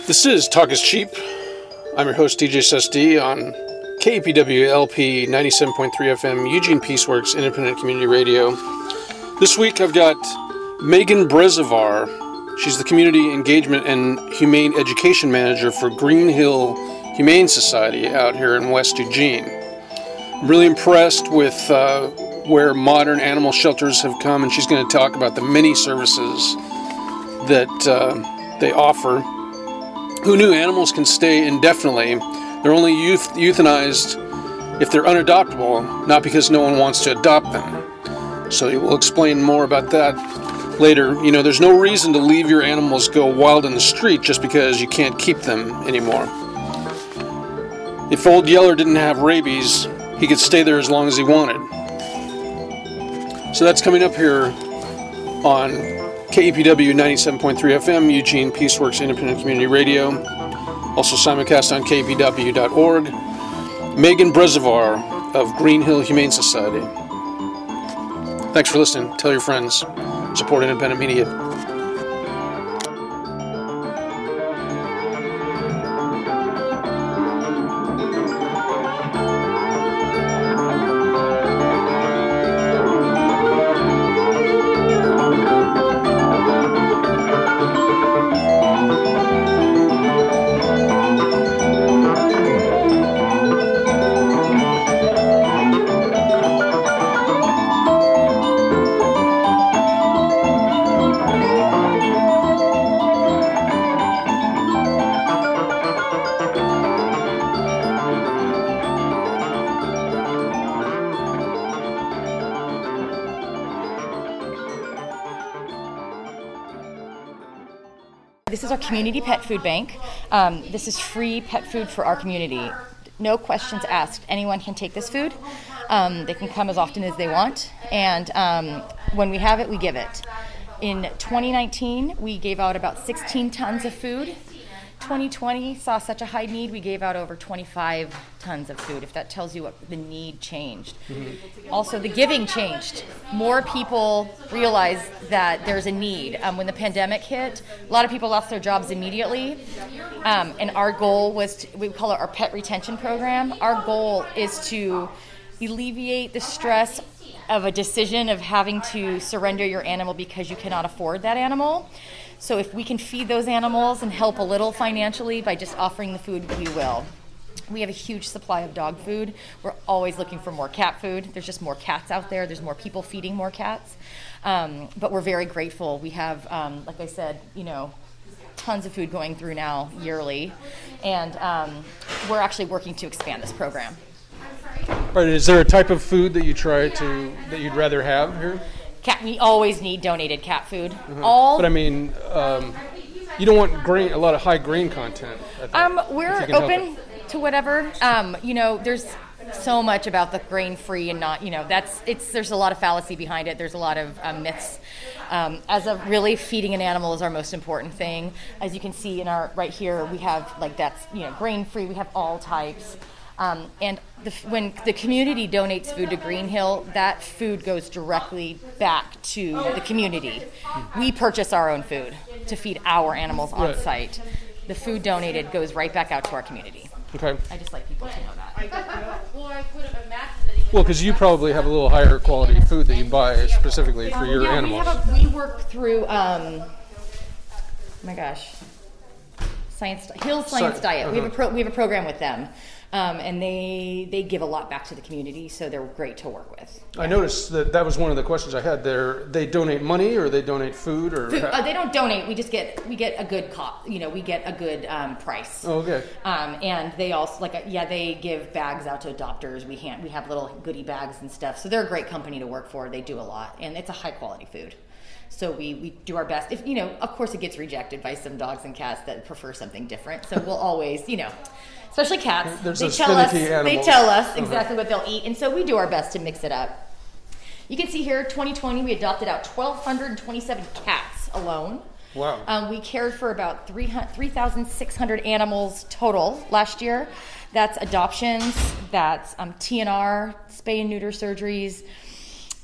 This is Talk is Cheap. I'm your host, DJ SSD, on KPW LP 97.3 FM, Eugene Peaceworks Independent Community Radio. This week I've got Megan Brezovar. She's the Community Engagement and Humane Education Manager for Green Hill Humane Society out here in West Eugene. I'm really impressed with where modern animal shelters have come, and she's going to talk about the many services that they offer. Who knew animals can stay indefinitely? They're only euthanized if they're unadoptable, not because no one wants to adopt them. So we'll explain more about that later. You know, there's no reason to leave your animals go wild in the street just because you can't keep them anymore. If Old Yeller didn't have rabies, he could stay there as long as he wanted. So that's coming up here on KEPW 97.3 FM, Eugene Peaceworks Independent Community Radio. Also simulcast on kpw.org. Megan Brezovar of Green Hill Humane Society. Thanks for listening. Tell your friends. Support independent media. This is our community pet food bank. This is free pet food for our community. No questions asked. Anyone can take this food. They can come as often as they want. And when we have it, we give it. In 2019, we gave out about 16 tons of food. 2020 saw such a high need, we gave out over 25 tons of food, if that tells you what the need changed. Mm-hmm. Also, the giving changed. More people realized that there's a need. When the pandemic hit, a lot of people lost their jobs immediately, and our goal was, we call it our pet retention program. Our goal is to alleviate the stress of a decision of having to surrender your animal because you cannot afford that animal. So if we can feed those animals and help a little financially by just offering the food, we will. We have a huge supply of dog food. We're always looking for more cat food. There's just more cats out there. There's more people feeding more cats. But we're very grateful. We have, like I said, tons of food going through now yearly. And we're actually working to expand this program. Right, is there a type of food that that you'd rather have here? We always need donated cat food. Mm-hmm. But I mean, you don't want a lot of high grain content. We're open to whatever. There's so much about the grain-free and not, there's a lot of fallacy behind it. There's a lot of myths. As of really feeding an animal is our most important thing. As you can see in our right here, we have grain-free. We have all types. And when the community donates food to Green Hill, that food goes directly back to the community. We purchase our own food to feed our animals on site. The food donated goes right back out to our community. Okay. I just like people to know that. Well, because you probably have a little higher quality food that you buy specifically for your animals. We work through, Hills Science Diet. Uh-huh. We have a program with them. And they give a lot back to the community, so they're great to work with. Yeah. I noticed that was one of the questions I had there. They donate money, or they donate food, or they don't donate. We get a good we get a good price. Oh, okay. And they also they give bags out to adopters. We have little goodie bags and stuff. So they're a great company to work for. They do a lot, and it's a high quality food. So we do our best. If of course, it gets rejected by some dogs and cats that prefer something different. So we'll always especially cats. They tell us exactly what they'll eat, and so we do our best to mix it up. You can see here, 2020, we adopted out 1,227 cats alone. Wow. We cared for about 3,600 animals total last year. That's adoptions, that's TNR, spay and neuter surgeries,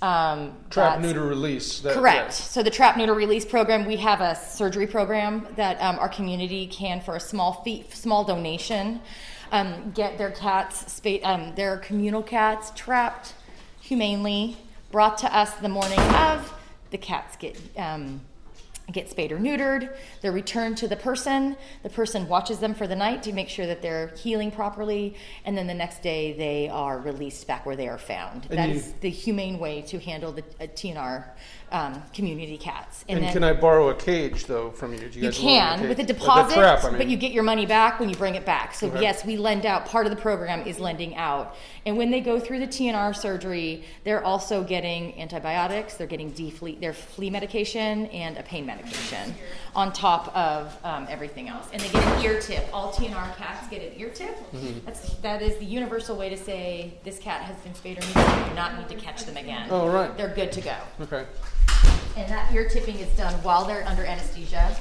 Trap, neuter, release. Correct. So the trap, neuter, release program, we have a surgery program that our community can, for a small donation, get their cats, their communal cats, trapped humanely, brought to us the morning of. The cats get spayed or neutered. They're returned to the person. The person watches them for the night to make sure that they're healing properly, and then the next day they are released back where they are found. That is the humane way to handle the TNR community cats. And then, can I borrow a cage, though, from you? You can, with a deposit, but you get your money back when you bring it back. So yes, we lend out. Part of the program is lending out. And when they go through the TNR surgery, they're also getting antibiotics, they're getting their flea medication, and a pain medication on top of everything else. And they get an ear tip. All TNR cats get an ear tip. Mm-hmm. That is the universal way to say, this cat has been spayed or neutered, you do not need to catch them again. Oh, right. They're good to go. Okay. And that ear tipping is done while they're under anesthesia.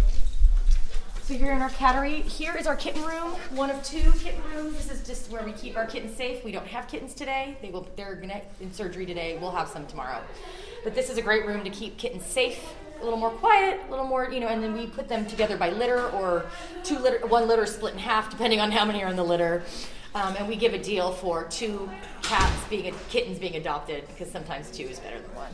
So you're in our cattery. Here is our kitten room, one of 2 kitten rooms. This is just where we keep our kittens safe. We don't have kittens today. They're gonna in surgery today. We'll have some tomorrow. But this is a great room to keep kittens safe, a little more quiet, a little more, and then we put them together by litter or 1 litter split in half, depending on how many are in the litter. And we give a deal for 2 kittens being adopted, because sometimes 2 is better than 1.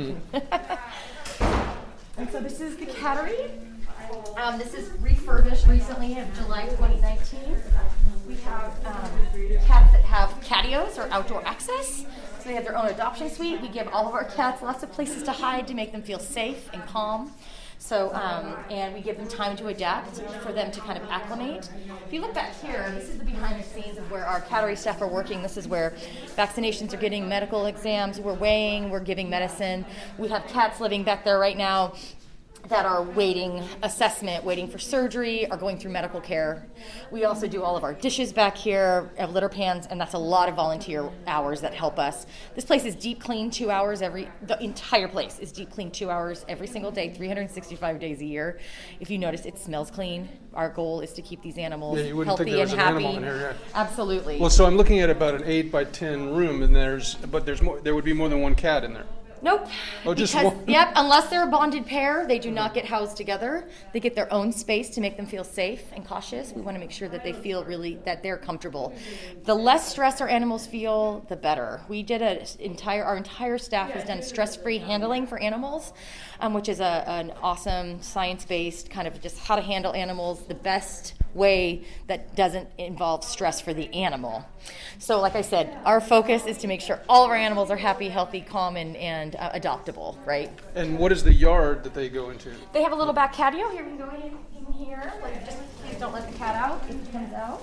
Mm-hmm. And so this is the cattery. This is refurbished recently in July 2019. We have cats that have catios, or outdoor access. So they have their own adoption suite. We give all of our cats lots of places to hide to make them feel safe and calm. So, and we give them time to adapt, for them to kind of acclimate. If you look back here, this is the behind the scenes of where our cattery staff are working. This is where vaccinations are getting, medical exams, we're weighing, we're giving medicine. We have cats living back there right now that are waiting assessment, waiting for surgery, or going through medical care. We also do all of our dishes back here, have litter pans, and that's a lot of volunteer hours that help us. This place is deep clean 2 hours the entire place is deep clean 2 hours every single day, 365 days a year. If you notice, it smells clean. Our goal is to keep these animals healthy and happy. An here, yeah. Absolutely. Well, so I'm looking at about an 8 by 10 room, and there's more. There would be more than 1 cat in there. Nope. Oh, just one? Yep, unless they're a bonded pair, they do not get housed together. They get their own space to make them feel safe and cautious. We want to make sure that they feel that they're comfortable. The less stress our animals feel, the better. We did our entire staff has done stress-free handling for animals, which is an awesome science-based kind of just how to handle animals the best way that doesn't involve stress for the animal. So like I said, our focus is to make sure all of our animals are happy, healthy, calm, and adoptable, right? And what is the yard that they go into? They have a little back patio. Here, you can go in here. Just please don't let the cat out if it comes out.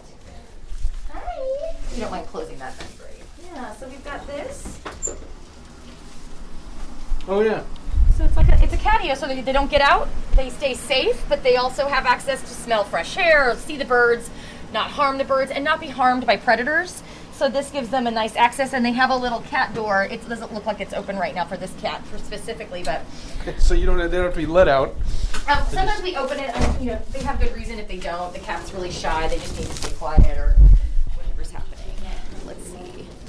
Hi. You don't mind closing that, that's great. Yeah, so we've got this. Oh, yeah. So it's a catio, so they don't get out. They stay safe, but they also have access to smell fresh air, see the birds, not harm the birds, and not be harmed by predators. So this gives them a nice access, and they have a little cat door. It doesn't look like it's open right now for this cat specifically, but so they don't have to be let out. Sometimes we open it. They have good reason if they don't. The cat's really shy. They just need to stay quiet or whatever's happening. Let's see.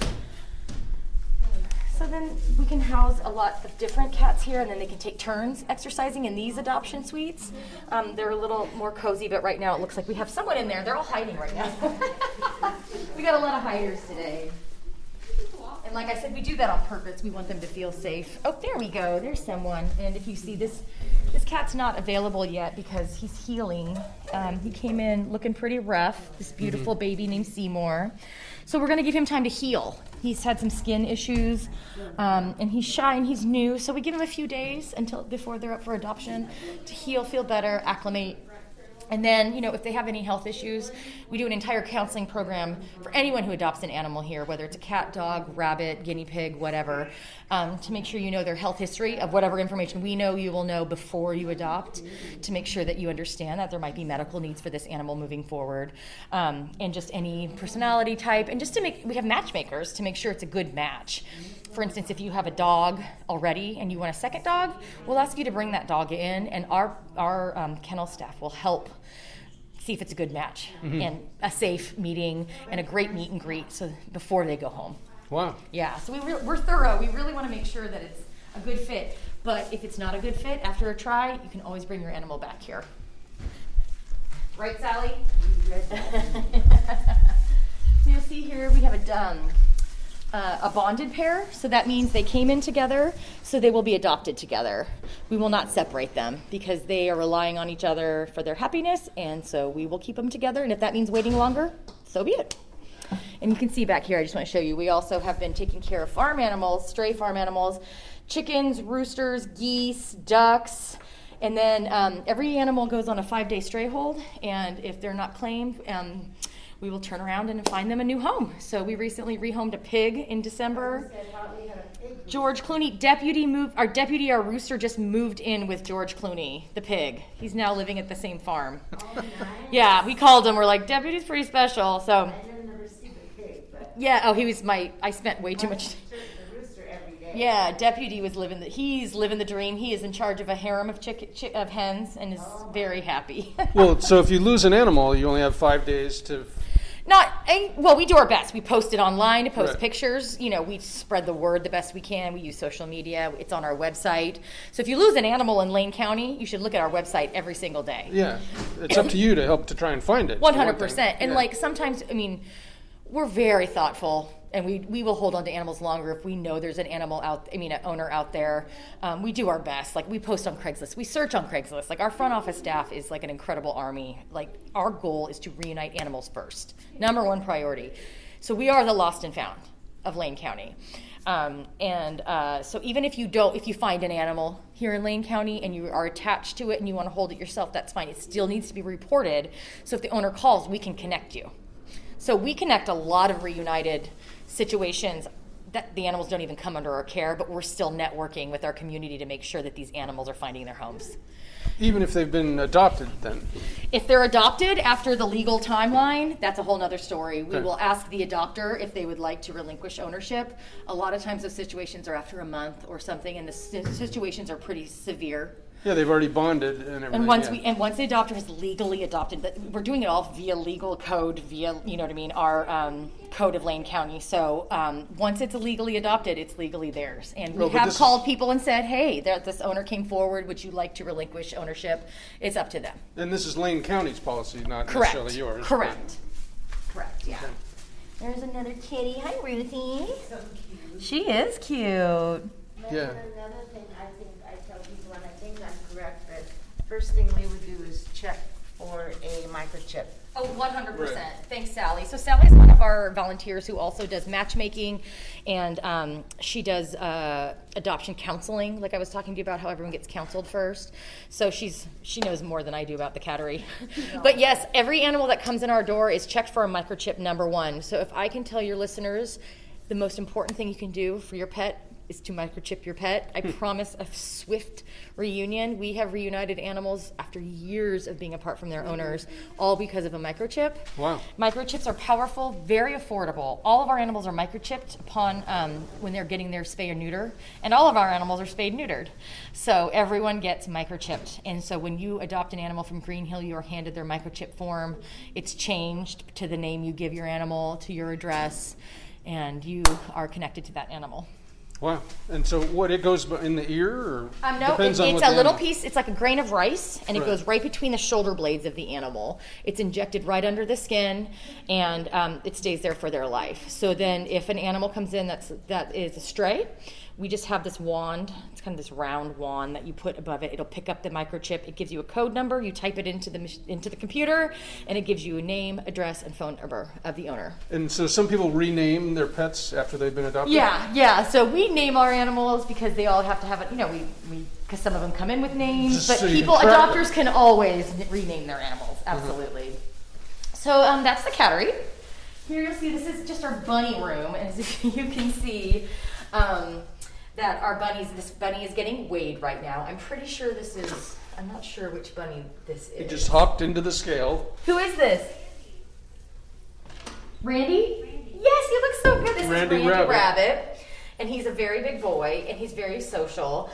So then we can house a lot of different cats here, and then they can take turns exercising in these adoption suites. They're a little more cozy, but right now it looks like we have someone in there. They're all hiding right now. We got a lot of hiders today. And like I said, we do that on purpose. We want them to feel safe. Oh, there we go. There's someone. And if you see this cat's not available yet because he's healing. He came in looking pretty rough, this beautiful baby named Seymour. So we're going to give him time to heal. He's had some skin issues, and he's shy and he's new. So we give him a few days before they're up for adoption to heal, feel better, acclimate. And then, if they have any health issues, we do an entire counseling program for anyone who adopts an animal here, whether it's a cat, dog, rabbit, guinea pig, whatever, to make sure you know their health history of whatever information we know you will know before you adopt, to make sure that you understand that there might be medical needs for this animal moving forward, and just any personality type, and we have matchmakers to make sure it's a good match. For instance, if you have a dog already and you want a second dog, we'll ask you to bring that dog in, and our kennel staff will help see if it's a good match and a safe meeting and a great meet and greet before they go home. Wow. Yeah, so we're thorough. We really want to make sure that it's a good fit. But if it's not a good fit after a try, you can always bring your animal back here. Right, Sally? So you'll see here we have a bonded pair. So that means they came in together, so they will be adopted together. We will not separate them because they are relying on each other for their happiness, and so we will keep them together. And if that means waiting longer, so be it. And you can see back here, I just want to show you, we also have been taking care of farm animals, stray farm animals, chickens, roosters, geese, ducks, and then every animal goes on a 5-day stray hold, and if they're not claimed, we will turn around and find them a new home. So we recently rehomed a pig in December. George Clooney, our rooster just moved in with George Clooney, the pig. He's now living at the same farm. Oh, nice. Yeah, we called him, we're like, Deputy's pretty special, so. I didn't never see the pig, but Yeah, I spent way too much. the rooster every day. Yeah, Deputy he's living the dream. He is in charge of a harem of of hens and is very happy. Well, so if you lose an animal, you only have 5 days to... We do our best. We post it online to post Right. pictures. We spread the word the best we can. We use social media. It's on our website. So if you lose an animal in Lane County, you should look at our website every single day. Yeah, it's up to you to help to try and find it. 100%. And Yeah. sometimes, we're very thoughtful, and we will hold on to animals longer if we know there's an owner out there. We do our best. We post on Craigslist. We search on Craigslist. Our front office staff is an incredible army. Our goal is to reunite animals first. Number one priority. So we are the lost and found of Lane County. So even if you find an animal here in Lane County and you are attached to it and you want to hold it yourself, that's fine. It still needs to be reported. So if the owner calls, we can connect you. So we connect a lot of reunited situations that the animals don't even come under our care, but we're still networking with our community to make sure that these animals are finding their homes. Even if they've been adopted, then? If they're adopted after the legal timeline, that's a whole other story. We Okay. will ask the adopter if they would like to relinquish ownership. A lot of times those situations are after a month or something, and the situations are pretty severe. Yeah, they've already bonded and everything. And once the adopter has legally adopted, we're doing it all via legal code, our code of Lane County. So once it's legally adopted, it's legally theirs. And we have called people and said, hey, this owner came forward. Would you like to relinquish ownership? It's up to them. And this is Lane County's policy, not Correct. necessarily yours. Correct. Correct, yeah. Okay. There's another kitty. Hi, Ruthie. So cute. She is cute. Yeah. And another thing I tell people, and I think I'm correct, that first thing we would do is check for a microchip. Oh, 100%. Right. Thanks, Sally. So Sally's one of our volunteers who also does matchmaking, and she does adoption counseling, like I was talking to you about how everyone gets counseled first. So she knows more than I do about the cattery. But yes, every animal that comes in our door is checked for a microchip number 1. So if I can tell your listeners, the most important thing you can do for your pet is to microchip your pet. I promise a swift reunion. We have reunited animals after years of being apart from their owners, all because of a microchip. Wow. Microchips are powerful, very affordable. All of our animals are microchipped upon when they're getting their spay or neuter, and all of our animals are spayed neutered. So everyone gets microchipped. And so when you adopt an animal from Green Hill, you are handed their microchip form. It's changed to the name you give your animal, to your address, and you are connected to that animal. Wow. And so it goes in the ear? Or No, depends on it's what a the little animal- piece. It's like a grain of rice, and it Right. goes right between the shoulder blades of the animal. It's injected right under the skin, and it stays there for their life. So then if an animal comes in that is a stray, we just have this wand. It's kind of this round wand that you put above it. It'll pick up the microchip. It gives you a code number. You type it into the computer, and it gives you a name, address, and phone number of the owner. And so some people rename their pets after they've been adopted? Yeah. So we name our animals because they all have to have it. Because some of them come in with names, Just but so you people, can track adopters can always rename their animals. Absolutely. So that's the cattery. Here you'll see this is just our bunny room, and as you can see, that this bunny is getting weighed right now. I'm pretty sure I'm not sure which bunny this is. He just hopped into the scale. Who is this? Randy? Yes, he looks so good. This is Randy Randy Rabbit. Rabbit. And he's a very big boy, and he's very social.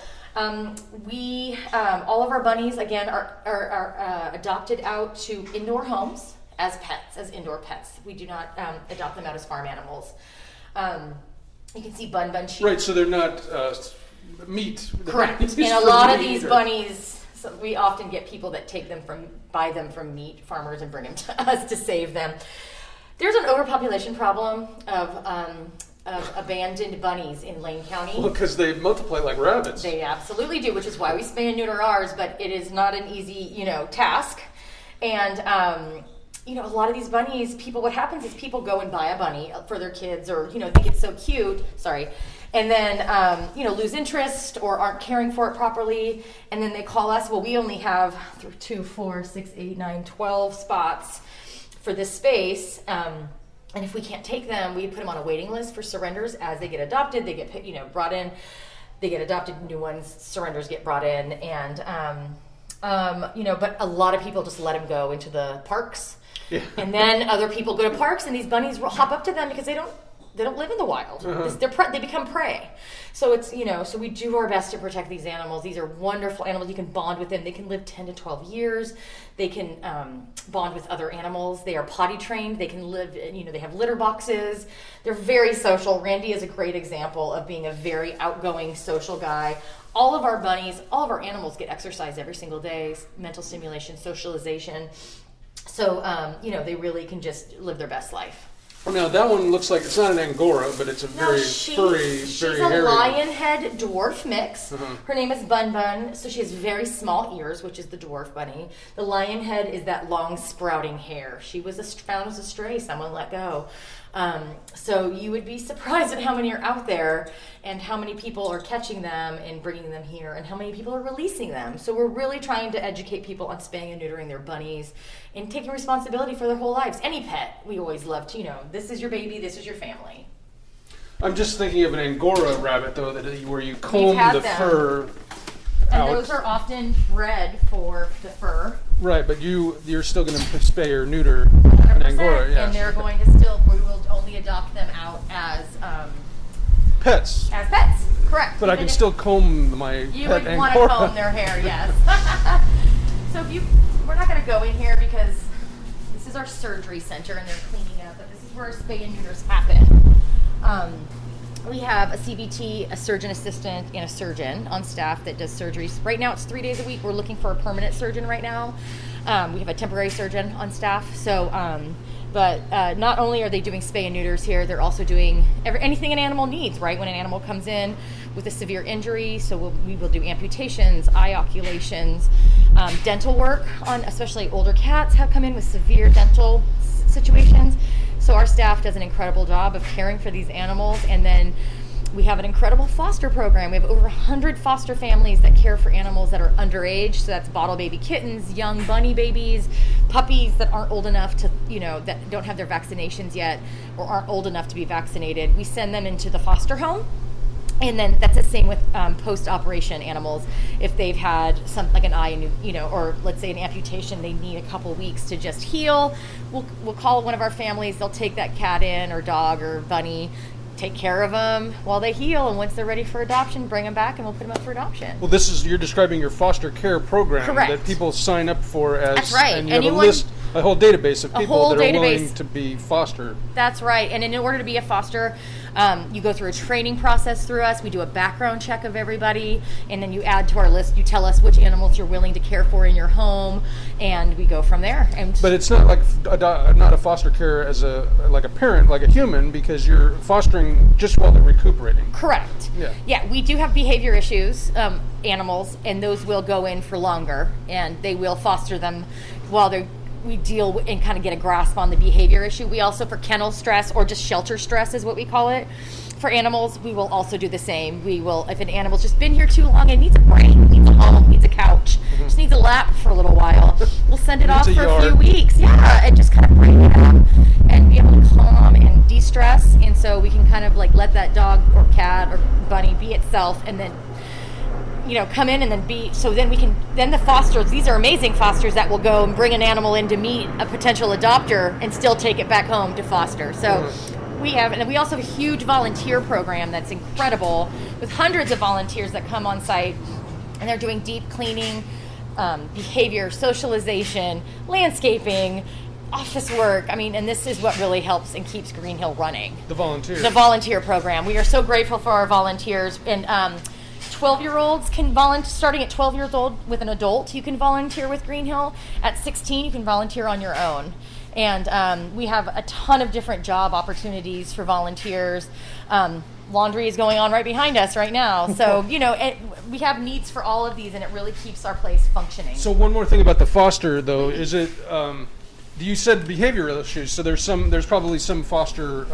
All of our bunnies, again, are adopted out to indoor homes as pets, as indoor pets. We do not adopt them out as farm animals. You can see bun sheep. Right, so they're not meat. Correct. And a lot of these bunnies, so we often get people that buy them from meat farmers and bring them to us to save them. There's an overpopulation problem of abandoned bunnies in Lane County. Well, because they multiply like rabbits. They absolutely do, which is why we spay and neuter ours, but it is not an easy, task. And, a lot of these bunnies, what happens is people go and buy a bunny for their kids or, think it's so cute, and then, lose interest or aren't caring for it properly. And then they call us, well, we only have 2, 4, 6, 8, 9, 12 spots for this space. And if we can't take them, we put them on a waiting list for surrenders. As they get adopted, they get brought in. They get adopted, new ones, surrenders get brought in. And, but a lot of people just let them go into the parks. Yeah. And then other people go to parks, and these bunnies hop up to them because they don't live in the wild. Uh-huh. They become prey. So it's, so we do our best to protect these animals. These are wonderful animals. You can bond with them. They can live 10 to 12 years. They can bond with other animals. They are potty trained. They can live, they have litter boxes. They're very social. Randy is a great example of being a very outgoing, social guy. All of our bunnies, all of our animals get exercise every single day, mental stimulation, socialization. So, they really can just live their best life. Well, now that one looks like it's not an Angora, but it's a very furry, very hairy. She's a lion head dwarf mix. Uh-huh. Her name is Bun Bun, so she has very small ears, which is the dwarf bunny. The lion head is that long sprouting hair. She was found as a stray, someone let go. So you would be surprised at how many are out there and how many people are catching them and bringing them here and how many people are releasing them. So we're really trying to educate people on spaying and neutering their bunnies and taking responsibility for their whole lives. Any pet, we always love to, this is your baby, this is your family. I'm just thinking of an Angora rabbit, though, where you comb the fur out. And those are often bred for the fur. Right, but you're still going to spay or neuter an Angora, yeah. And they're going to we will only adopt them out as pets. As pets, correct. But I can still comb my pet Angora. You would want to comb their hair, yes. So we're not going to go in here because this is our surgery center and they're cleaning up, but this is where spay and neuters happen. We have a CVT, a surgeon assistant, and a surgeon on staff that does surgeries. Right now it's 3 days a week. We're looking for a permanent surgeon right now. We have a temporary surgeon on staff. So, but not only are they doing spay and neuters here, they're also doing anything an animal needs, right? When an animal comes in with a severe injury, so we will do amputations, eye oculations, dental work on, especially older cats have come in with severe dental situations. So our staff does an incredible job of caring for these animals, and then we have an incredible foster program. We have over 100 foster families that care for animals that are underage, so that's bottle baby kittens, young bunny babies, puppies that aren't old enough to, that don't have their vaccinations yet or aren't old enough to be vaccinated. We send them into the foster home. And then that's the same with post-operation animals. If they've had like an eye, or let's say an amputation, they need a couple weeks to just heal. We'll call one of our families. They'll take that cat in or dog or bunny, take care of them while they heal. And once they're ready for adoption, bring them back and we'll put them up for adoption. Well, you're describing your foster care program. Correct. That people sign up for as. That's right. And you have a whole database of people that are willing to be fostered. That's right. And in order to be a foster, you go through a training process through us. We do a background check of everybody, and then you add to our list. You tell us which animals you're willing to care for in your home, and we go from there. But it's not like not a foster care as like a parent, like a human, because you're fostering just while they're recuperating. Correct. Yeah. We do have behavior issues, animals, and those will go in for longer, and they will foster them while we deal and kind of get a grasp on the behavior issue. We also, for kennel stress or just shelter stress is what we call it, for animals, we will also do the same. We will, if an animal's just been here too long and needs a break, needs a home, needs a couch, just needs a lap for a little while, we'll send it off for a few weeks. Yeah, and just kind of bring it up and be able to calm and de-stress. And so we can kind of like let that dog or cat or bunny be itself and then come in and then the fosters, these are amazing fosters that will go and bring an animal in to meet a potential adopter and still take it back home to foster. So we also have a huge volunteer program that's incredible with hundreds of volunteers that come on site, and they're doing deep cleaning, behavior, socialization, landscaping, office work. I mean, and this is what really helps and keeps Green Hill running. The volunteers. The volunteer program. We are so grateful for our volunteers. And 12-year-olds can volunteer, starting at 12 years old with an adult, you can volunteer with Green Hill. At 16, you can volunteer on your own. And we have a ton of different job opportunities for volunteers. Laundry is going on right behind us right now. So, we have needs for all of these, and it really keeps our place functioning. So one more thing about the foster, though, is it, you said behavioral issues, so there's probably some foster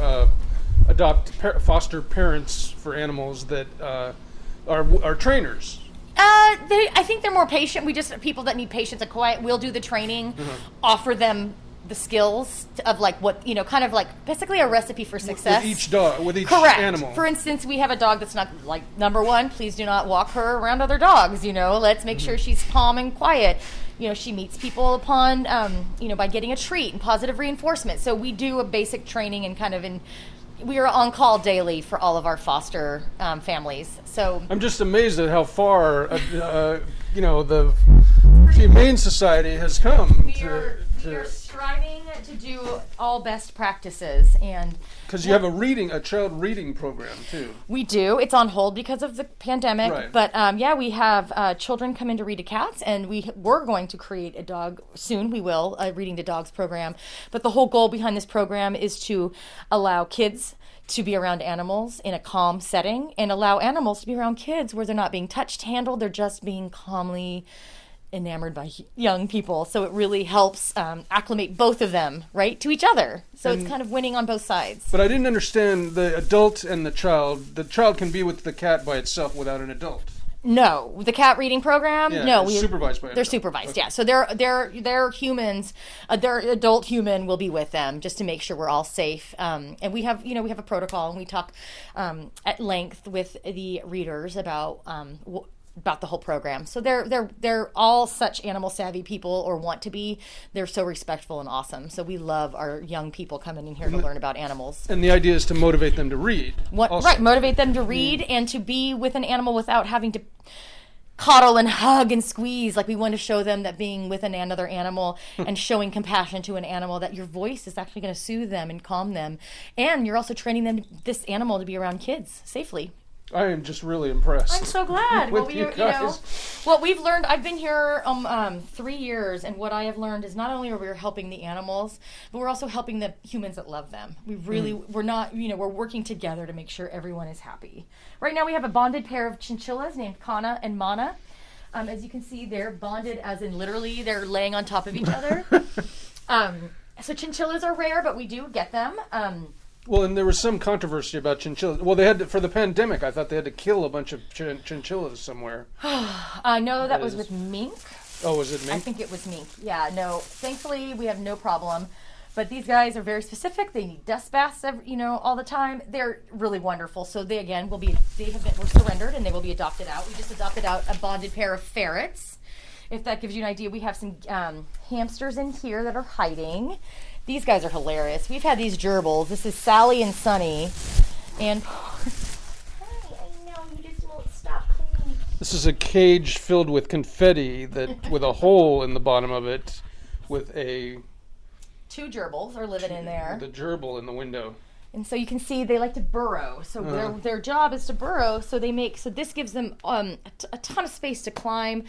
parents for animals that are trainers. I think they're more patient. People that need patience and quiet, we'll do the training, offer them the skills of like what, kind of like basically a recipe for success. With each dog, with each Correct. Animal. For instance, we have a dog that's not like, number one, please do not walk her around other dogs, let's make sure she's calm and quiet. She meets people upon, by getting a treat and positive reinforcement. So we do a basic training and we are on call daily for all of our foster families. So I'm just amazed at how far, the Humane Society has come. We are striving to do all best practices, and because you have a child reading program too. We do. It's on hold because of the pandemic, right. But we have children come in to read to cats, and we're going to create a dog soon. We will reading to dogs program, but the whole goal behind this program is to allow kids to be around animals in a calm setting, and allow animals to be around kids where they're not being touched, handled, they're just being calmly enamored by young people. So it really helps acclimate both of them, right, to each other. So it's kind of winning on both sides. But I didn't understand the adult and the child. The child can be with the cat by itself without an adult. No, the cat reading program. Yeah, no, supervised by an they're adult. supervised. Okay. Yeah, so they're humans. Their adult human will be with them just to make sure we're all safe. And we have a protocol, and we talk at length with the readers about the whole program. So they're all such animal savvy people, or want to be. They're so respectful and awesome. So we love our young people coming in here to learn about animals. And the idea is to motivate them to read. Right, motivate them to read and to be with an animal without having to coddle and hug and squeeze. Like, we want to show them that being with another animal and showing compassion to an animal, that your voice is actually going to soothe them and calm them. And you're also training this animal to be around kids safely. I am just really impressed. I'm so glad. with you guys. What we've learned, I've been here 3 years, and what I have learned is not only are we helping the animals, but we're also helping the humans that love them. We really, we're not, we're working together to make sure everyone is happy. Right now we have a bonded pair of chinchillas named Kana and Mana. As you can see, they're bonded as in literally they're laying on top of each other. So chinchillas are rare, but we do get them. Well, and there was some controversy about chinchillas. Well, they had to, for the pandemic, I thought they had to kill a bunch of chinchillas somewhere. No, that was with mink. Oh, was it mink? I think it was mink. Yeah, no. Thankfully, we have no problem. But these guys are very specific. They need dust baths, all the time. They're really wonderful. So they, again, were surrendered, and they will be adopted out. We just adopted out a bonded pair of ferrets. If that gives you an idea, we have some hamsters in here that are hiding. These guys are hilarious. We've had these gerbils. This is Sally and Sunny. And I know, you just won't stop cleaning. This is a cage filled with confetti with a hole in the bottom of it, with two gerbils are living in there. The gerbil in the window. And so you can see they like to burrow. So their job is to burrow. So this gives them a ton of space to climb,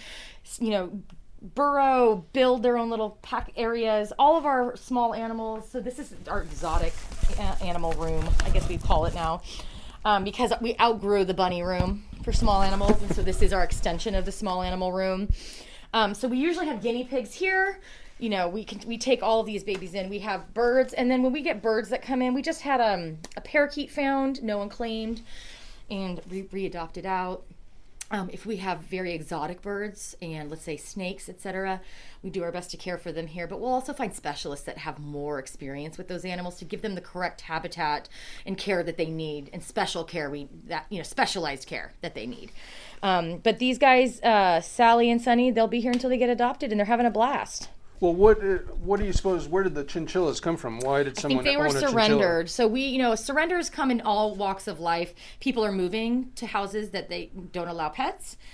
burrow, build their own little pack areas. All of our small animals. So this is our exotic animal room, I guess we call it now, because we outgrew the bunny room for small animals, and so this is our extension of the small animal room. So we usually have guinea pigs here. We take all of these babies in. We have birds, and then when we get birds that come in, we just had a parakeet found, no one claimed, and re-adopted out. If we have very exotic birds and, let's say, snakes, etc., we do our best to care for them here. But we'll also find specialists that have more experience with those animals to give them the correct habitat and care that they need, and special care specialized care that they need. But these guys, Sally and Sunny, they'll be here until they get adopted, and they're having a blast. Well, what do you suppose? Where did the chinchillas come from? Why did someone own a chinchilla? I think they were surrendered. So surrenders come in all walks of life. People are moving to houses that they don't allow pets.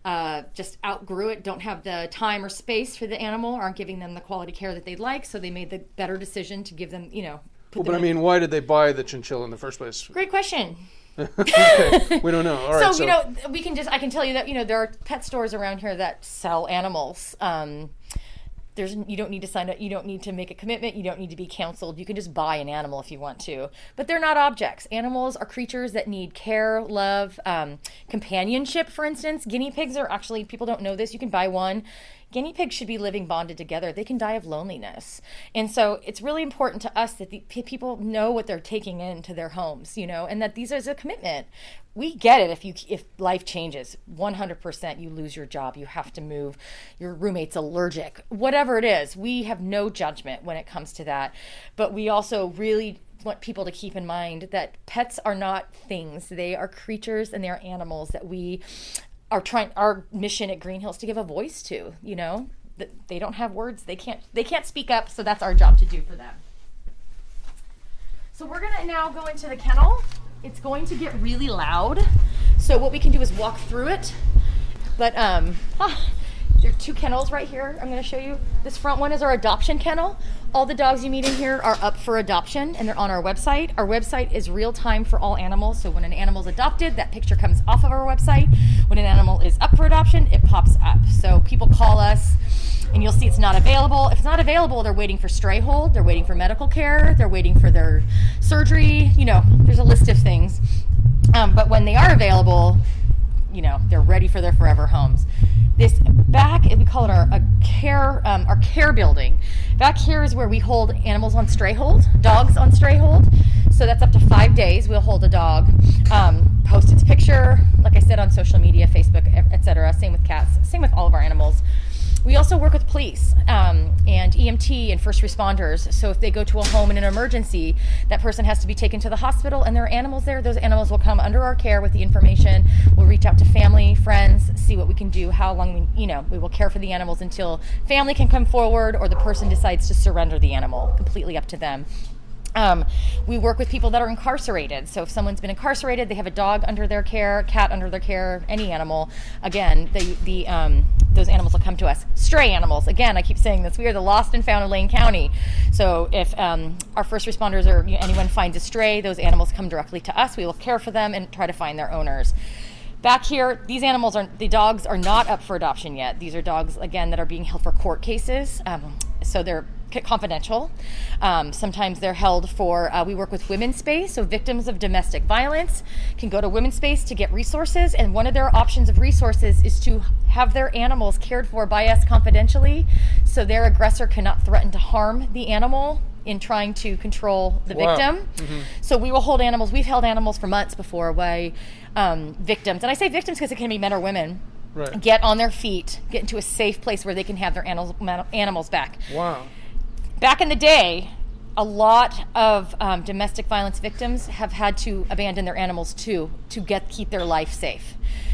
just outgrew it, don't have the time or space for the animal, aren't giving them the quality care that they'd like, so they made the better decision to give them, But I mean, why did they buy the chinchilla in the first place? Great question. Okay, we don't know. All right, so I can tell you that, there are pet stores around here that sell animals. You don't need to sign up. You don't need to make a commitment. You don't need to be counseled. You can just buy an animal if you want to. But they're not objects. Animals are creatures that need care, love, companionship, for instance. Guinea pigs are actually, people don't know this, you can buy one. Guinea pigs should be living bonded together. They can die of loneliness. And so it's really important to us that the people know what they're taking into their homes, and that these is a commitment. We get it if life changes. 100% you lose your job, you have to move, your roommate's allergic, whatever it is. We have no judgment when it comes to that. But we also really want people to keep in mind that pets are not things. They are creatures and they are animals that we our mission at Green Hills to give a voice to, that they don't have words, they can't speak up, so that's our job to do for them. So we're gonna now go into the kennel. It's going to get really loud, so what we can do is walk through it. But there are two kennels right here. I'm going to show you. This front one is our adoption kennel. All the dogs you meet in here are up for adoption, and they're on our website. Our website is real time for all animals. So when an animal is adopted, that picture comes off of our website. When an animal is up for adoption, it pops up. So people call us, and you'll see it's not available. If it's not available, they're waiting for stray hold. They're waiting for medical care. They're waiting for their surgery. There's a list of things. But when they are available, they're ready for their forever homes. This back, we call it our care building. Back here is where we hold animals on stray hold, dogs on stray hold. So that's up to 5 days. We'll hold a dog, post its picture, like I said, on social media, Facebook, etc. Same with cats, same with all of our animals. We also work with police and EMT and first responders. So if they go to a home in an emergency, that person has to be taken to the hospital and there are animals there. Those animals will come under our care with the information. We'll reach out to family, friends, see what we can do, how long we will care for the animals until family can come forward or the person decides to surrender the animal. Completely up to them. We work with people that are incarcerated. So if someone's been incarcerated, they have a dog under their care, cat under their care, any animal. Again, those animals will come to us. Stray animals. Again, I keep saying this. We are the lost and found in Lane County. So if our first responders or anyone finds a stray, those animals come directly to us. We will care for them and try to find their owners. Back here, the dogs are not up for adoption yet. These are dogs, again, that are being held for court cases. So they're confidential. Sometimes they're held for, we work with Women's Space, so victims of domestic violence can go to Women's Space to get resources, and one of their options of resources is to have their animals cared for by us confidentially, so their aggressor cannot threaten to harm the animal in trying to control the victim. Mm-hmm. So we will hold animals. We've held animals for months before by victims, and I say victims because it can be men or women. Right. Get on their feet, get into a safe place where they can have their animals back. Wow. Back in the day, a lot of domestic violence victims have had to abandon their animals to keep their life safe.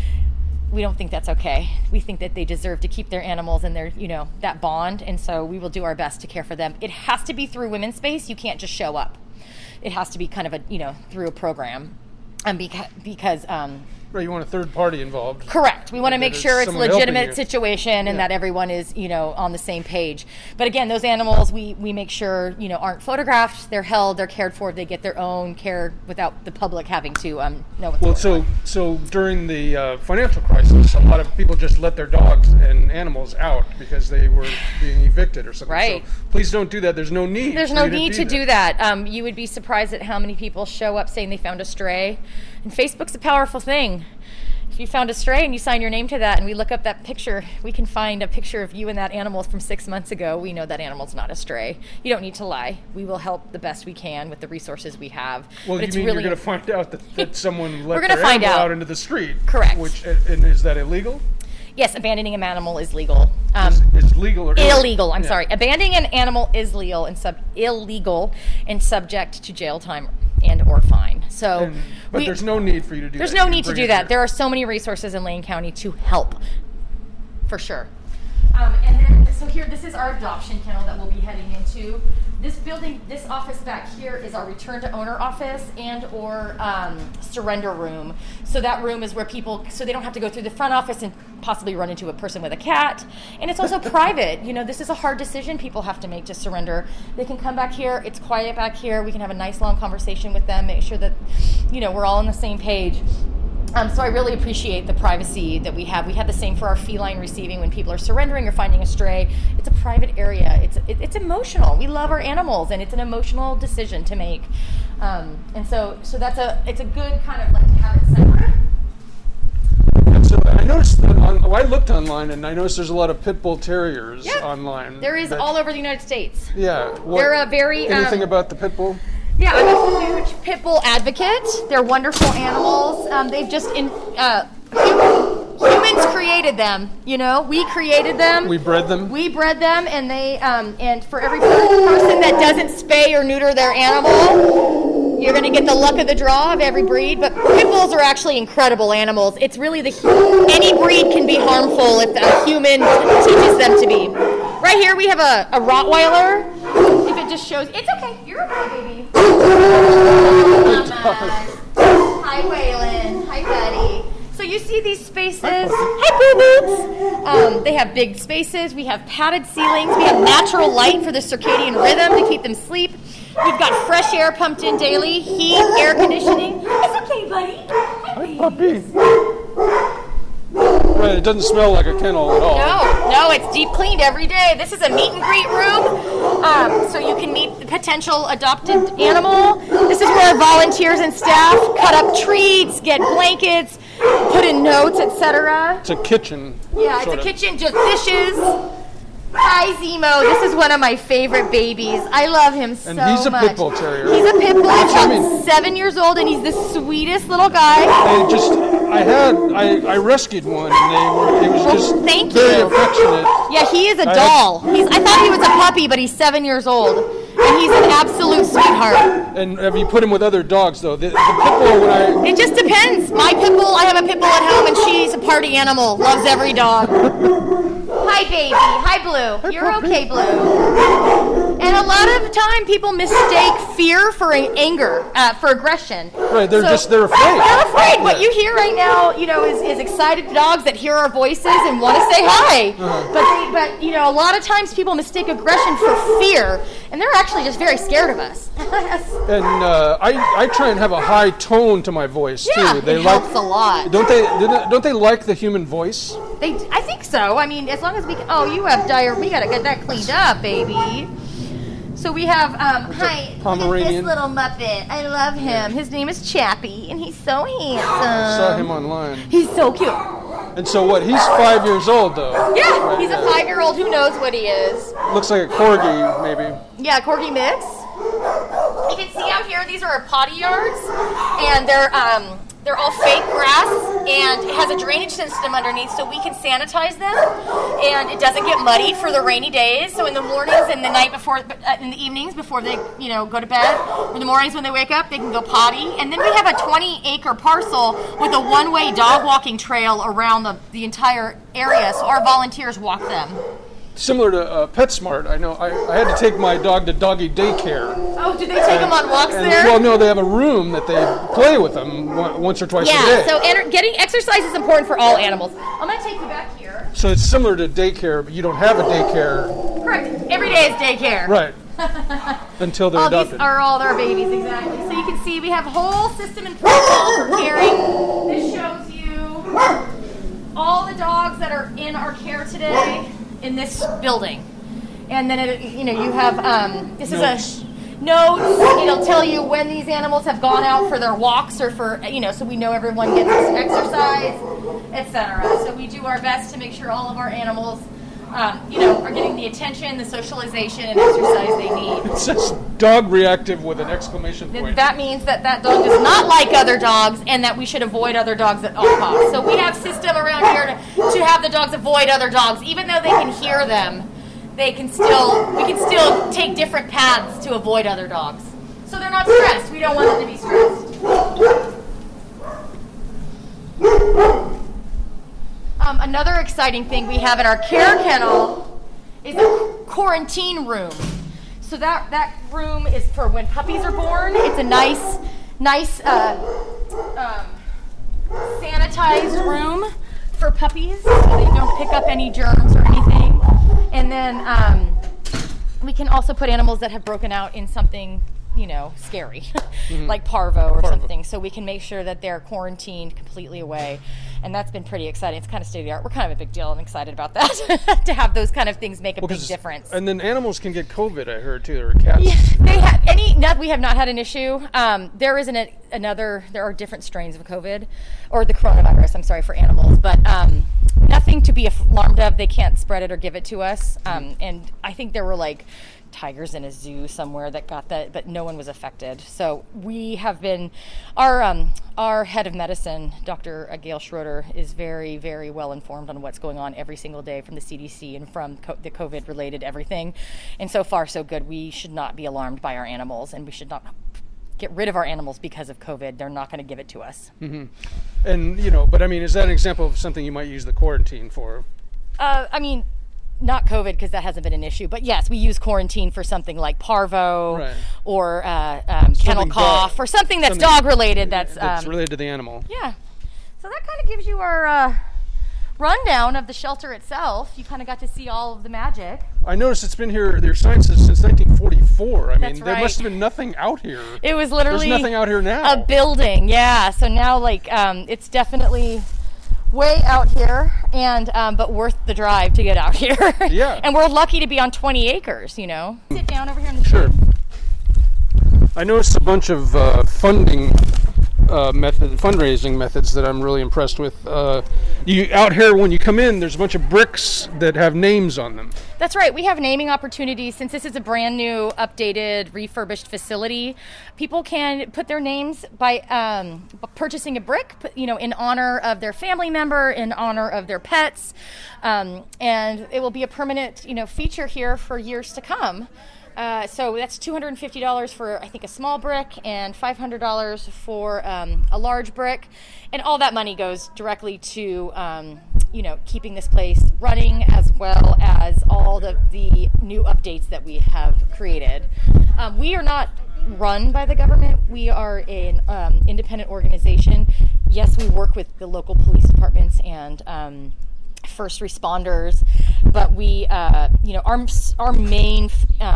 We don't think that's okay. We think that they deserve to keep their animals and their, that bond, and so we will do our best to care for them. It has to be through Women's Space. You can't just show up. It has to be kind of through a program, because. Right, you want a third party involved. Correct. We want to make sure it's a legitimate situation and that everyone is, on the same page. But again, those animals, we make sure, aren't photographed, they're held, they're cared for, they get their own care without the public having to know what's going on. So during the financial crisis, a lot of people just let their dogs and animals out because they were being evicted or something. Right. So please don't do that. There's no need. There's no need to do that. You would be surprised at how many people show up saying they found a stray. And Facebook's a powerful thing. If you found a stray and you sign your name to that and we look up that picture, we can find a picture of you and that animal from 6 months ago. We know that animal's not a stray. You don't need to lie. We will help the best we can with the resources we have. Well, but you're going to find out that someone let their animal out into the street? Correct. And is that illegal? Yes, abandoning an animal is legal. Is legal or illegal? I'm sorry. Abandoning an animal is illegal and subject to jail time and/or fine. But there's no need for you to do that. There's no need to do that. There are so many resources in Lane County to help, for sure. And then, so here, this is our adoption kennel that we'll be heading into. This building, this office back here is our return to owner office and or surrender room. So that room is where people, so they don't have to go through the front office and possibly run into a person with a cat. And it's also private. You know, this is a hard decision people have to make to surrender. They can come back here. It's quiet back here. We can have a nice long conversation with them, make sure that, you know, we're all on the same page. So I really appreciate the privacy that we have. We have the same for our feline receiving when people are surrendering or finding a stray. It's a private area. It's emotional. We love our animals, and it's an emotional decision to make. And so it's a good kind of like to have it separate. And so I noticed that I looked online, and I noticed there's a lot of pit bull terriers online. There is all over the United States. Yeah. They're a very anything about the pit bull? Yeah, I'm a huge pit bull advocate. They're wonderful animals. They've just humans created them. You know, we created them. We bred them. We bred them, and they and for every person that doesn't spay or neuter their animal, you're going to get the luck of the draw of every breed. But pit bulls are actually incredible animals. It's really any breed can be harmful if a human teaches them to be. Right here we have a Rottweiler. If it just shows, it's okay. You're okay, baby. Hi, Waylon. Hi, buddy. So you see these spaces. Hi, boo-boots. They have big spaces. We have padded ceilings. We have natural light for the circadian rhythm to keep them asleep. We've got fresh air pumped in daily, heat, air conditioning. It's okay, buddy. Hi, puppy. Right, it doesn't smell like a kennel at all. No, it's deep cleaned every day. This is a meet and greet room, so you can meet the potential adopted animal. This is where volunteers and staff cut up treats, get blankets, put in notes, etc. It's a kitchen. Yeah, it's a kitchen, just dishes. Hi, Zemo. This is one of my favorite babies. I love him so much. And he's a pit bull terrier. He's a pit bull. He's 7 years old, and he's the sweetest little guy. I rescued one, and it was just very affectionate. Yeah, he is a doll. I thought he was a puppy, but he's 7 years old, and he's an absolute sweetheart. And have you put him with other dogs, though? The pit bull, It just depends. My pit bull, I have a pit bull at home, and she's a party animal. Loves every dog. Hi, baby. Hi, Blue. You're okay, Blue. And a lot of the time, people mistake fear for anger, for aggression. Right, they're afraid. They're afraid. What you hear right now, you know, is excited dogs that hear our voices and want to say hi. But you know, a lot of times people mistake aggression for fear, and they're actually just very scared of us. And I try and have a high tone to my voice too. It helps a lot. Don't they like the human voice? I think so. I mean, as long as we can. Oh, you have diarrhea. We gotta get that cleaned up, baby. So we have Pomeranian. This little Muppet. I love him. His name is Chappie, and he's so handsome. I saw him online. He's so cute. And so what? He's 5 years old, though. Yeah, he's a 5-year-old. Who knows what he is? Looks like a corgi, maybe. Yeah, corgi mix. You can see out here, these are our potty yards, and they're all fake grass, and it has a drainage system underneath so we can sanitize them, and it doesn't get muddy for the rainy days. So in the mornings and the night before, in the evenings before they, you know, go to bed, or the mornings when they wake up, they can go potty. And then we have a 20-acre parcel with a one-way dog walking trail around the entire area, so our volunteers walk them. Similar to PetSmart, I know. I had to take my dog to doggy daycare. Oh, do they take them on walks there? Well, no, they have a room that they play with them once or twice a day. Yeah, so getting exercise is important for all animals. I'm going to take you back here. So it's similar to daycare, but you don't have a daycare. Correct. Every day is daycare. Right. Until they're adopted. These are all their babies, exactly. So you can see we have a whole system in protocol for caring. This shows you all the dogs that are in our care today in this building. And then, you have, this is a notes. It'll tell you when these animals have gone out for their walks or for, so we know everyone gets exercise, etc. So we do our best to make sure all of our animals, are getting the attention, the socialization, and exercise they need. It says dog reactive with an exclamation point. That means that dog does not like other dogs and that we should avoid other dogs at all costs. So we have system around here to have the dogs avoid other dogs. Even though they can hear them, we can still take different paths to avoid other dogs. So they're not stressed. We don't want them to be stressed. Another exciting thing we have in our care kennel is a quarantine room. So that room is for when puppies are born. It's a nice sanitized room for puppies so they don't pick up any germs or anything. And then we can also put animals that have broken out in something, scary, like parvo or something. So we can make sure that they're quarantined completely away. And that's been pretty exciting. It's kind of state of the art. We're kind of a big deal and excited about that, to have those kind of things make a big difference. And then animals can get COVID, I heard, too, or cats. Yeah, we have not had an issue. There are different strains of COVID, or the coronavirus, I'm sorry, for animals, but nothing to be alarmed of. They can't spread it or give it to us. And I think there were tigers in a zoo somewhere that got that, but no one was affected. So we have been, our head of medicine, Dr. Gail Schroeder, is very, very well informed on what's going on every single day from the CDC and from the COVID-related everything. And so far, so good. We should not be alarmed by our animals, and we should not get rid of our animals because of COVID. They're not going to give it to us. Mm-hmm. And, but is that an example of something you might use the quarantine for? Not COVID, because that hasn't been an issue. But yes, we use quarantine for something like parvo, right, or kennel cough, or something that's dog-related. That's related to the animal. Yeah. So that kind of gives you our rundown of the shelter itself. You kind of got to see all of the magic. I noticed it's been here, their sign says, since 1944. That's right. There must have been nothing out here. It was literally... There's nothing out here now. A building, yeah. So now, it's definitely... way out here, and but worth the drive to get out here. Yeah. And we're lucky to be on 20 acres, Sit down over here in the Sure. I noticed a bunch of fundraising methods that I'm really impressed with. You out here, when you come in, there's a bunch of bricks that have names on them. That's right. We have naming opportunities. Since this is a brand new, updated, refurbished facility, people can put their names by purchasing a brick, in honor of their family member, in honor of their pets, and it will be a permanent, feature here for years to come. So that's $250 for, I think, a small brick, and $500 for a large brick. And all that money goes directly to, keeping this place running, as well as all the new updates that we have created. We are not run by the government. We are an independent organization. Yes, we work with the local police departments and first responders, but we, our main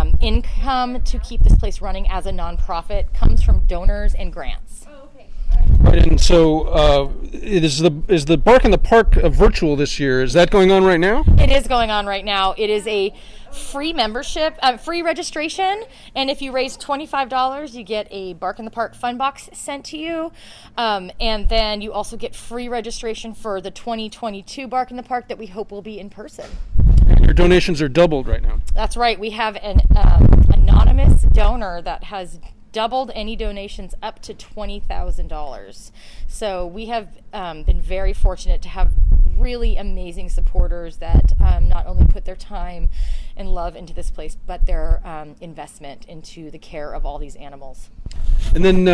income to keep this place running as a nonprofit comes from donors and grants. Oh, okay. Right, and so is the Bark in the Park virtual this year? Is that going on right now? It is going on right now. It is a free membership, free registration, and if you raise $25, you get a Bark in the Park fun box sent to you, and then you also get free registration for the 2022 Bark in the Park that we hope will be in person. And your donations are doubled right now. That's right. We have an anonymous donor that has doubled any donations up to $20,000. So we have been very fortunate to have really amazing supporters that not only put their time and love into this place, but their investment into the care of all these animals. And then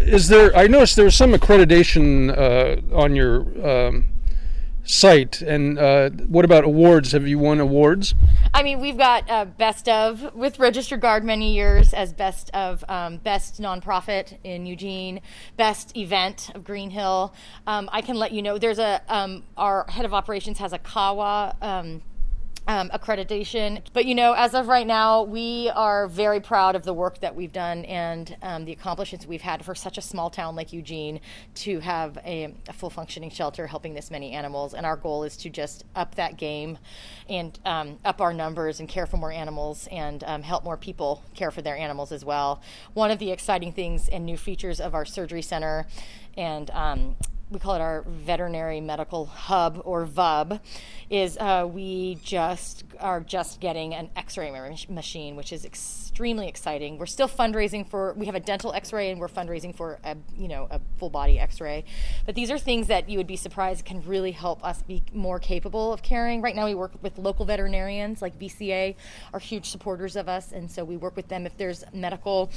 I noticed there was some accreditation on your site, and what about awards? Have you won awards? We've got Best of with Registered Guard many years as Best of Best Nonprofit in Eugene, Best Event of Green Hill. I can let you know there's our head of operations has a CAWA accreditation. But as of right now, we are very proud of the work that we've done and the accomplishments we've had for such a small town like Eugene to have a full functioning shelter helping this many animals. And our goal is to just up that game and up our numbers and care for more animals and help more people care for their animals as well. One of the exciting things and new features of our surgery center, and we call it our veterinary medical hub, or VUB, is we are just getting an x-ray machine, which is extremely exciting. We're still fundraising we have a dental x-ray, and we're fundraising for a full body x-ray. But these are things that you would be surprised can really help us be more capable of caring. Right now we work with local veterinarians, like VCA are huge supporters of us, and so we work with them if there's medical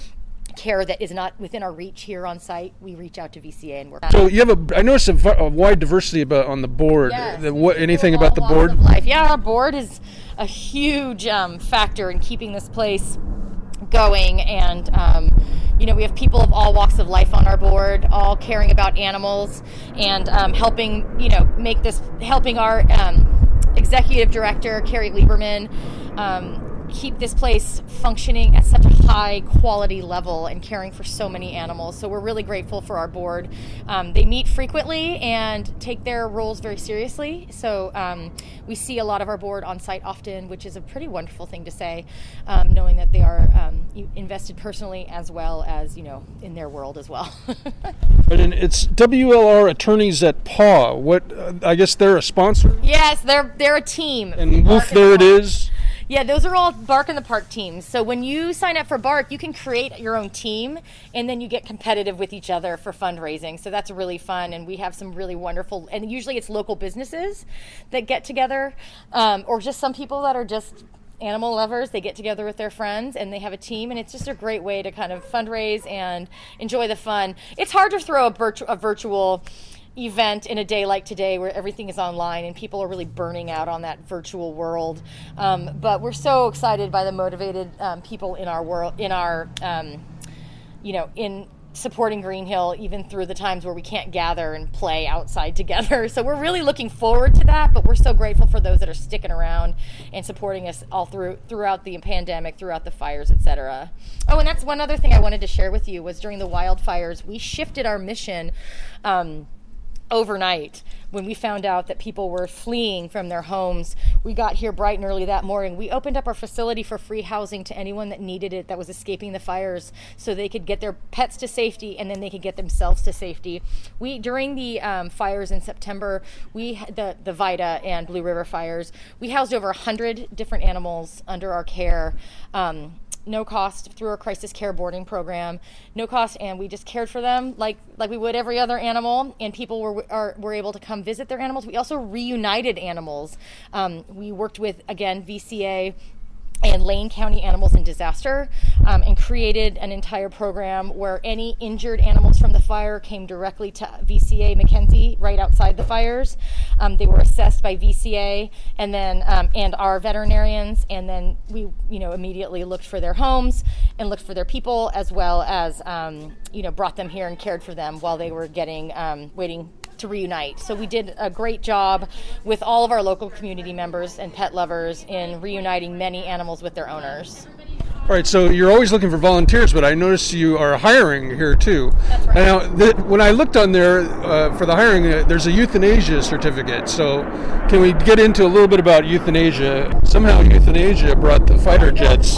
care that is not within our reach here on site, we reach out to VCA and work. So you have I noticed a wide diversity on the board. Yes. Anything about the board? Of life. Yeah, our board is a huge factor in keeping this place going, and we have people of all walks of life on our board, all caring about animals and helping our executive director Carrie Lieberman keep this place functioning at such a high quality level and caring for so many animals. So we're really grateful for our board. They meet frequently and take their roles very seriously. So we see a lot of our board on site often, which is a pretty wonderful thing to say, knowing that they are invested personally as well as, in their world as well. And it's WLR Attorneys at PAW. I guess they're a sponsor? Yes, they're a team. And Woof, there it is. Yeah, those are all Bark in the Park teams. So when you sign up for Bark, you can create your own team, and then you get competitive with each other for fundraising. So that's really fun, and we have some really wonderful, and usually it's local businesses that get together, or just some people that are just animal lovers. They get together with their friends, and they have a team, and it's just a great way to kind of fundraise and enjoy the fun. It's hard to throw a virtual event in a day like today where everything is online and people are really burning out on that virtual world, but we're so excited by the motivated people in our world, in supporting Green Hill even through the times where we can't gather and play outside together. So we're really looking forward to that, but we're so grateful for those that are sticking around and supporting us all throughout the pandemic, throughout the fires, etc. Oh, and that's one other thing I wanted to share with you was during the wildfires, we shifted our mission overnight. When we found out that people were fleeing from their homes, we got here bright and early that morning. We opened up our facility for free housing to anyone that needed it, that was escaping the fires, so they could get their pets to safety and then they could get themselves to safety. During the fires in September, the Vida and Blue River fires, we housed over 100 different animals under our care. No cost through our crisis care boarding program, no cost, and we just cared for them like we would every other animal, and people were able to come visit their animals. We also reunited animals. We worked with, again, VCA and Lane County Animals in Disaster, and created an entire program where any injured animals from the fire came directly to VCA McKenzie right outside the fires. They were assessed by VCA and then and our veterinarians, and then we immediately looked for their homes and looked for their people, as well as brought them here and cared for them while they were waiting to reunite. So we did a great job with all of our local community members and pet lovers in reuniting many animals with their owners. All right, so you're always looking for volunteers, but I noticed you are hiring here too. That's right. Now, when I looked on there for the hiring, there's a euthanasia certificate. So can we get into a little bit about euthanasia? Somehow euthanasia brought the fighter jets,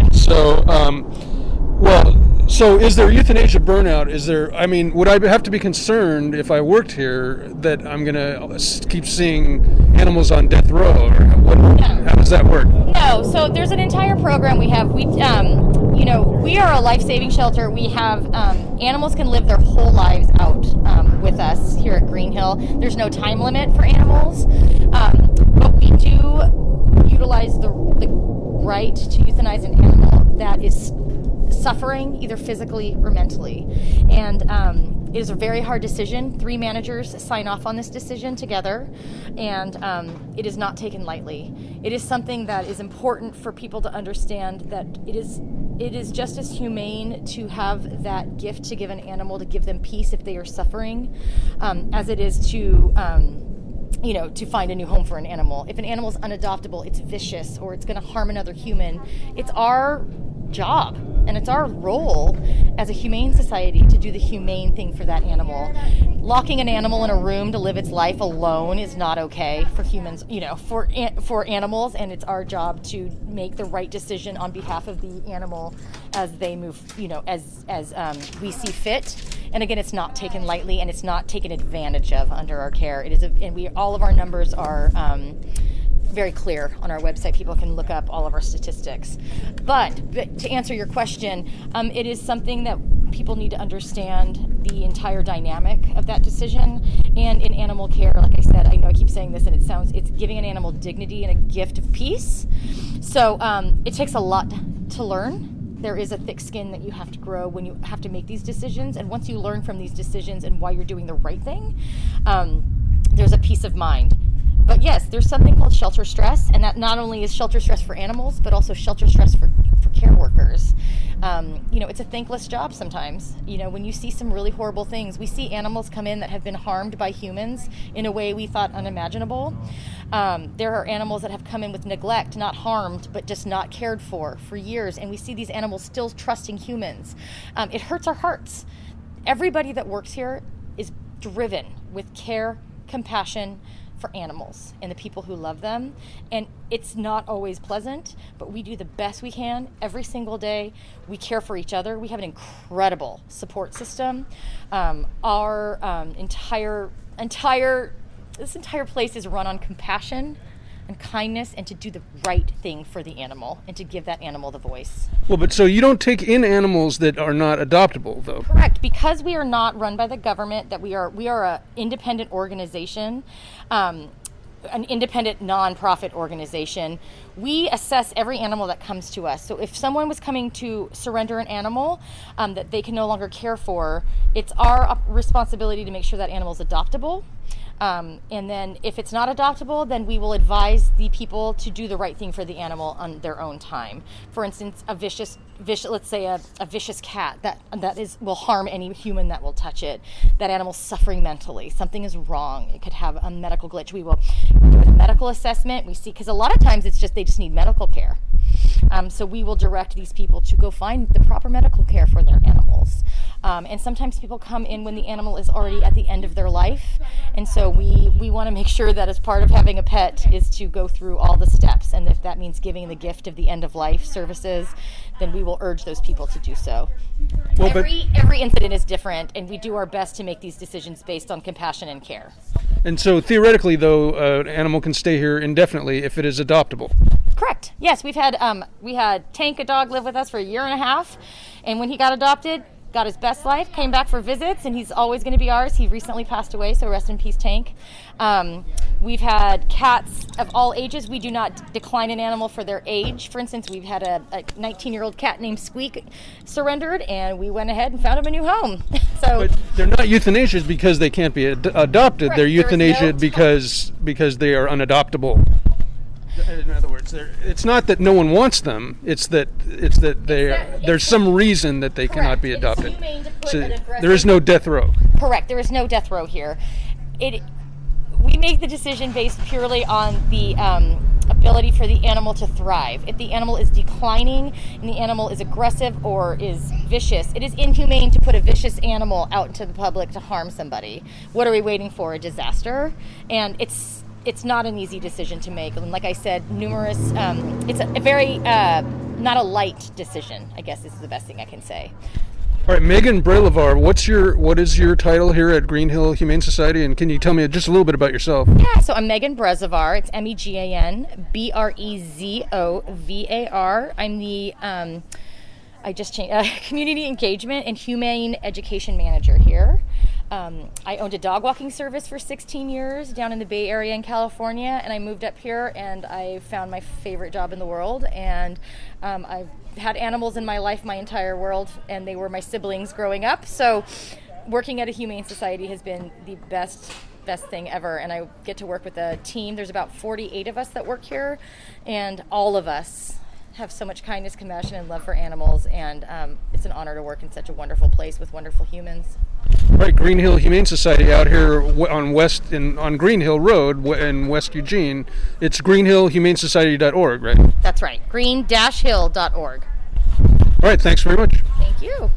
So is there euthanasia burnout? Would I have to be concerned if I worked here that I'm going to keep seeing animals on death row? Or how does that work? No, so there's an entire program we have. We are a life-saving shelter. We have animals can live their whole lives out with us here at Green Hill. There's no time limit for animals, but we do utilize the right to euthanize an animal that is suffering either physically or mentally, and it is a very hard decision. 3 managers sign off on this decision together, and it is not taken lightly. It is something that is important for people to understand, that it is just as humane to have that gift to give an animal, to give them peace if they are suffering, as it is to find a new home for an animal. If an animal is unadoptable, it's vicious, or it's going to harm another human, it's our job and it's our role as a humane society to do the humane thing for that animal. Locking an animal in a room to live its life alone is not okay for humans, for animals, and it's our job to make the right decision on behalf of the animal as they move, as we see fit. And again, it's not taken lightly, and it's not taken advantage of under our care. It is, all of our numbers are very clear on our website. People can look up all of our statistics. But to answer your question, it is something that people need to understand the entire dynamic of that decision. And in animal care, like I said, I know I keep saying this, and it's giving an animal dignity and a gift of peace. So it takes a lot to learn there is a thick skin that you have to grow when you have to make these decisions. And once you learn from these decisions and why you're doing the right thing, there's a peace of mind. But yes, there's something called shelter stress, and that not only is shelter stress for animals, but also shelter stress for care workers. It's a thankless job sometimes. When you see some really horrible things, we see animals come in that have been harmed by humans in a way we thought unimaginable. There are animals that have come in with neglect, not harmed, but just not cared for years, and we see these animals still trusting humans. It hurts our hearts. Everybody that works here is driven with care, compassion for animals and the people who love them. And it's not always pleasant, but we do the best we can every single day. We care for each other. We have an incredible support system. Our entire place is run on compassion and kindness, and to do the right thing for the animal and to give that animal the voice. Well, but so you don't take in animals that are not adoptable, though? Correct. Because we are not run by the government, that we are an independent organization, an independent nonprofit organization. We assess every animal that comes to us. So if someone was coming to surrender an animal that they can no longer care for, it's our responsibility to make sure that animal is adoptable. And then if it's not adoptable, then we will advise the people to do the right thing for the animal on their own time. For instance, let's say a vicious cat that will harm any human that will touch it. That animal's suffering mentally. Something is wrong. It could have a medical glitch. We will do a medical assessment. We see, because a lot of times they just need medical care. So we will direct these people to go find the proper medical care for their animals. And sometimes people come in when the animal is already at the end of their life. And so we want to make sure that as part of having a pet is to go through all the steps. And if that means giving the gift of the end of life services, then we will urge those people to do so. Well, every incident is different, and we do our best to make these decisions based on compassion and care. And so theoretically, though, an animal can stay here indefinitely if it is adoptable. Correct. Yes, we had Tank, a dog, live with us for 1.5 years, and when he got adopted, got his best life, came back for visits, and he's always going to be ours. He recently passed away, so rest in peace, Tank. We've had cats of all ages. We do not decline an animal for their age. For instance, we've had a 19-year-old cat named Squeak surrendered, and we went ahead and found him a new home. But they're not euthanasias because they can't be adopted. Correct. They're euthanasia because they are unadoptable. In other words, it's not that no one wants them. It's that there's some reason that they cannot be adopted. So there is no death row. Correct. There is no death row here. We make the decision based purely on the ability for the animal to thrive. If the animal is declining and the animal is aggressive or is vicious, it is inhumane to put a vicious animal out into the public to harm somebody. What are we waiting for? A disaster? And it's not an easy decision to make. And like I said, it's a very, not a light decision, I guess is the best thing I can say. All right, Megan Brelovar, what is your title here at Green Hill Humane Society, and can you tell me just a little bit about yourself? Yeah, so I'm Megan Brezovar. It's Megan Brezovar. I'm the I just changed community engagement and humane education manager here. I owned a dog walking service for 16 years down in the Bay Area in California, and I moved up here and I found my favorite job in the world. And I've had animals in my life my entire world, and they were my siblings growing up. So working at a humane society has been the best thing ever, and I get to work with a team. There's about 48 of us that work here, and all of us have so much kindness, compassion, and love for animals, and it's an honor to work in such a wonderful place with wonderful humans. Right, Green Hill Humane Society out here on Green Hill Road in West Eugene. It's greenhillhumanesociety.org, right? That's right, green-hill.org. All right, thanks very much. Thank you.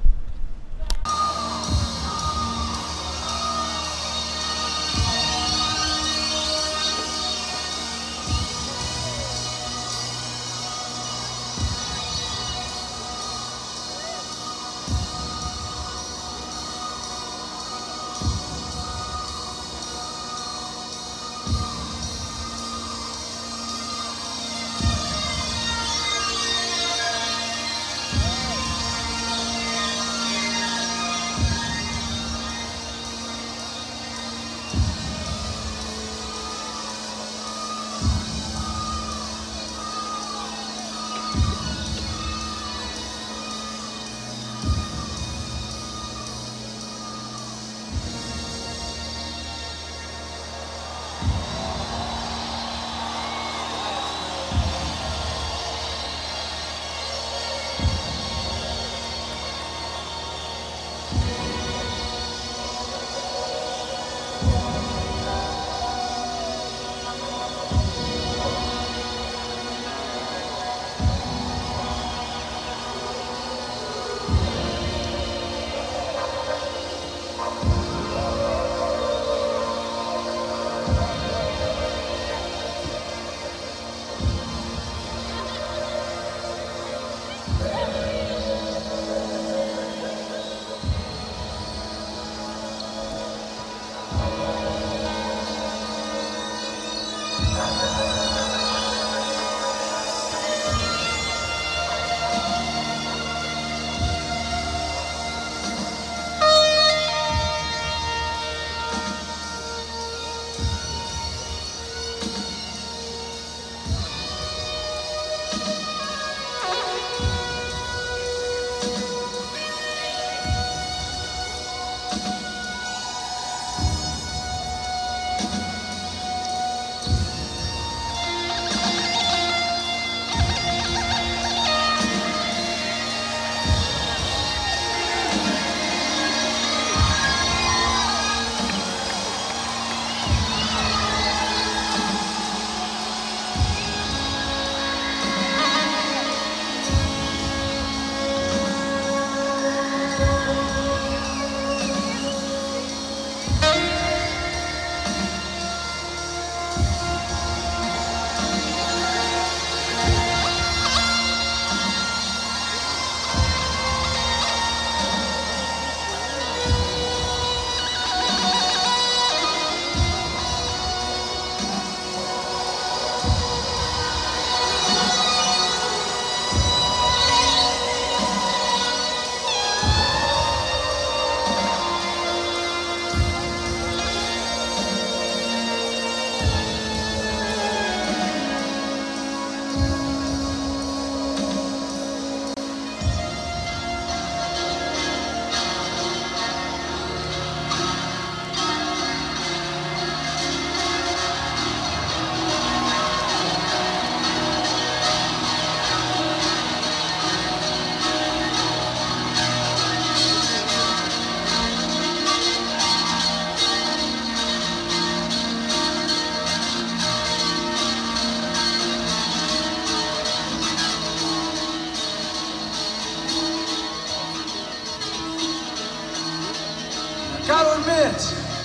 admit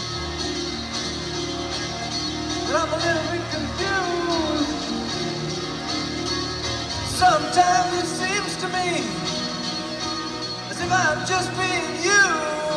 that I'm a little bit confused. Sometimes it seems to me as if I'm just being used.